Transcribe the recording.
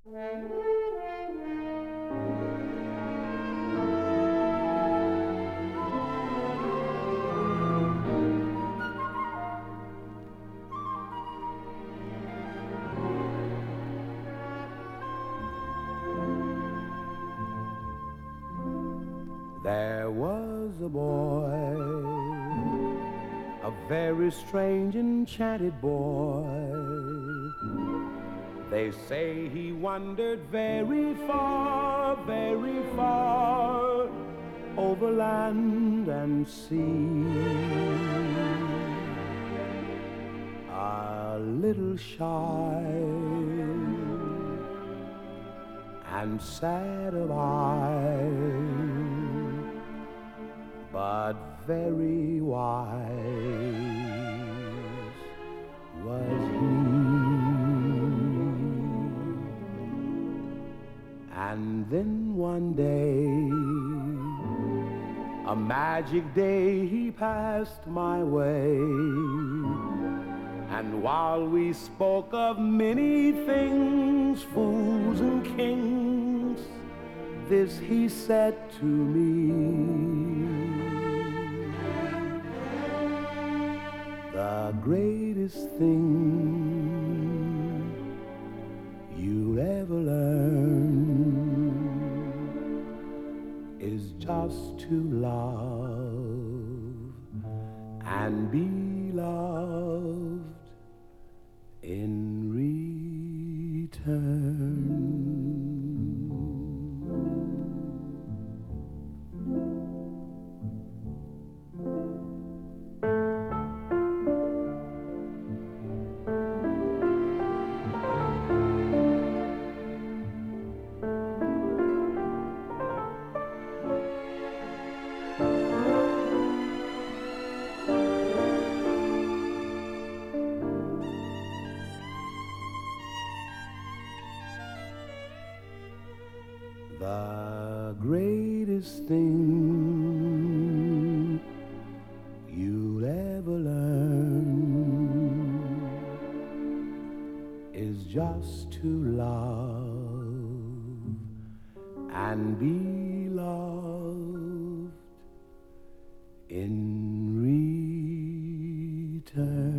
There was a boy, a very strange, enchanted boy. They say he wandered very far, over land and sea. A little shy and sad of eye, but very wise was he. And then one day, a magic day, he passed my way. And while we spoke of many things, fools and kings, this he said to me: the greatest thing you'll ever learn is just to love and be loved in return. The greatest thing you'll ever learn is just to love and be loved in return.